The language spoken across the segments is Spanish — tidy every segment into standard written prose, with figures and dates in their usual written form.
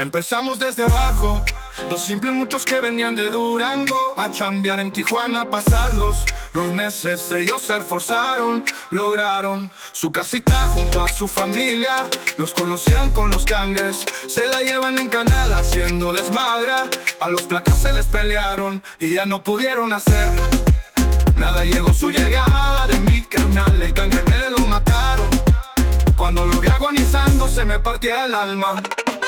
Empezamos desde abajo, los simples muchos que venían de Durango a chambear en Tijuana, a pasarlos los meses. Ellos se esforzaron, lograron su casita junto a su familia. Los conocían con los gangues, se la llevan en canal haciendo desmadre. A los placas se les pelearon y ya no pudieron hacer nada. Llegó su llegada de mi carnal, el gangue me lo mataron. Cuando lo vi agonizando se me partía el alma.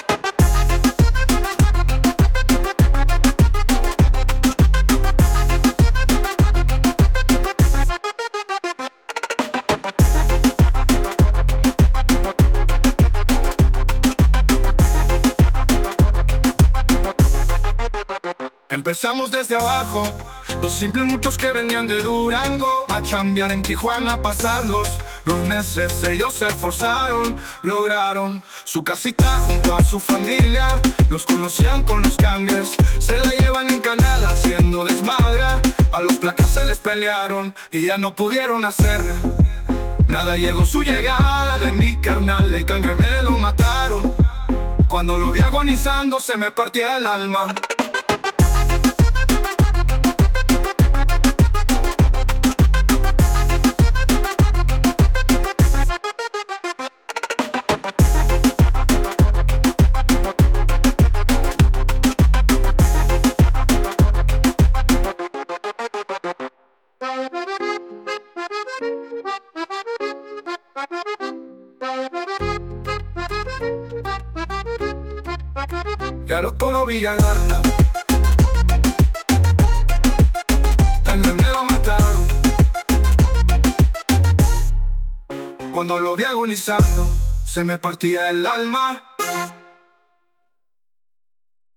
Empezamos desde abajo, los simples muchos que venían de Durango a chambear en Tijuana, a pasarlos los meses. Ellos se esforzaron, lograron su casita junto a su familia. Los conocían con los gangues, se la llevan en canal haciendo desmadre. A los placas se les pelearon y ya no pudieron hacer nada. Llegó su llegada de mi carnal, el gangue me lo mataron. Cuando lo vi agonizando se me partía el alma. Ya lo todo Villaranda, también me lo mataron. Cuando lo vi agonizando, se me partía el alma.